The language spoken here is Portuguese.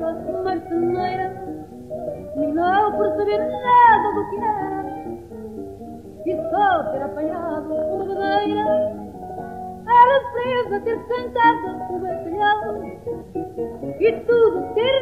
uma marceneira, e não perceber nada do que era, e só ter apanhado uma bebedeira, era presa ter cantado o bacalhau, e tudo ter